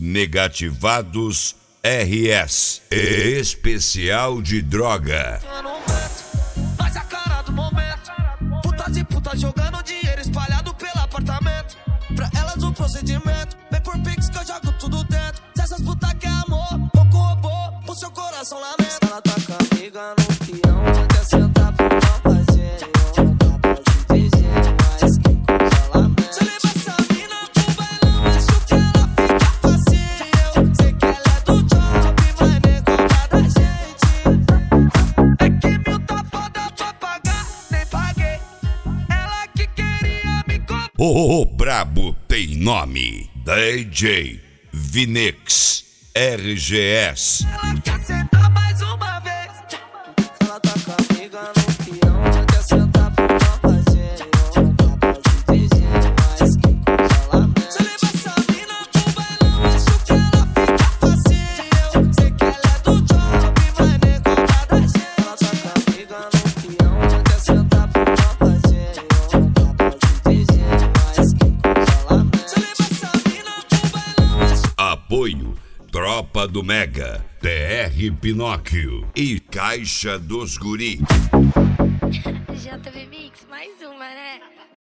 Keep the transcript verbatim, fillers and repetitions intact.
Negativados R S, especial de droga. Mas a cara do momento, putas e putas jogando dinheiro espalhado pelo apartamento. Pra elas o procedimento, vem por pix que eu jogo tudo dentro. Se essas putas quer amor, pouco robô, o seu coração lamenta. Ela tá com a amiga no peão, já quer sentar pro papazinho. Tá pode dizer, mas que congelamento. Se leva essa mina pro bailão, acho que ela fica facinho. Eu sei que ela é do job, mas nem gosta da gente. É que mil tá foda pra pagar, nem paguei. Ela que queria me comprar. O, o brabo tem nome: D J Vinix R G S. Ela quer sentar mais uma vez. Ela tá com a amiga no peão, já quer sentar pro papazinho. Tá pode dizer, mas que congelamento. Se leva essa mina pro bailão, acho que ela fica facinho. Eu sei que ela é do job, mas nem gosta da gente. Ela tá com a amiga no peão, já quer sentar pro papazinho. Tá pode dizer, mas que congelamento. Se leva essa mina pro bailão, acho que Apoio Tropa do Mega, T R Pinóquio e Caixa dos Guri. J V Mix, mais uma, né?